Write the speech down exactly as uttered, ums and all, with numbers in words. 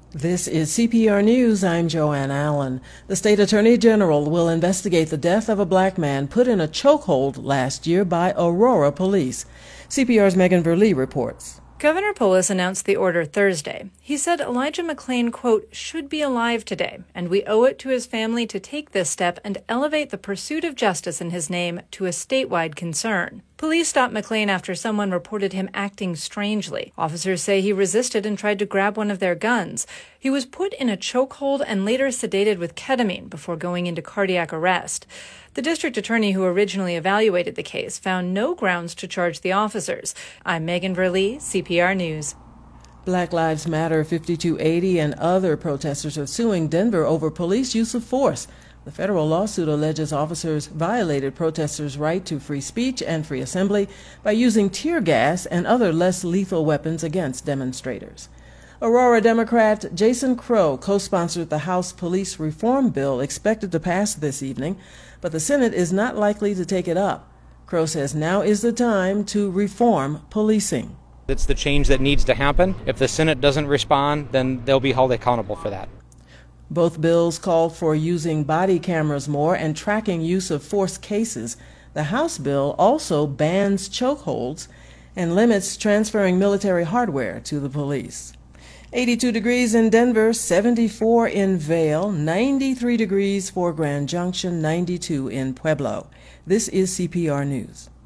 This is C P R News. I'm Joanne Allen. The state attorney general will investigate the death of a black man put in a chokehold last year by Aurora police. C P R's Megan Verlee reports. Governor Polis announced the order Thursday. He said Elijah McClain, quote, should be alive today, and we owe it to his family to take this step and elevate the pursuit of justice in his name to a statewide concern. Police stopped McClain after someone reported him acting strangely. Officers say he resisted and tried to grab one of their guns. He was put in a chokehold and later sedated with ketamine before going into cardiac arrest. The district attorney who originally evaluated the case found no grounds to charge the officers. I'm Megan Verlee, C P R News. Black Lives Matter fifty-two eighty and other protesters are suing Denver over police use of force. The federal lawsuit alleges officers violated protesters' right to free speech and free assembly by using tear gas and other less lethal weapons against demonstrators. Aurora Democrat Jason Crow co-sponsored the House Police Reform Bill expected to pass this evening, but the Senate is not likely to take it up. Crow says now is the time to reform policing. It's the change that needs to happen. If the Senate doesn't respond, then they'll be held accountable for that. Both bills called for using body cameras more and tracking use of force cases. The House bill also bans chokeholds and limits transferring military hardware to the police. eighty-two degrees in Denver, seventy-four in Vail, ninety-three degrees for Grand Junction, ninety-two in Pueblo. This is C P R News.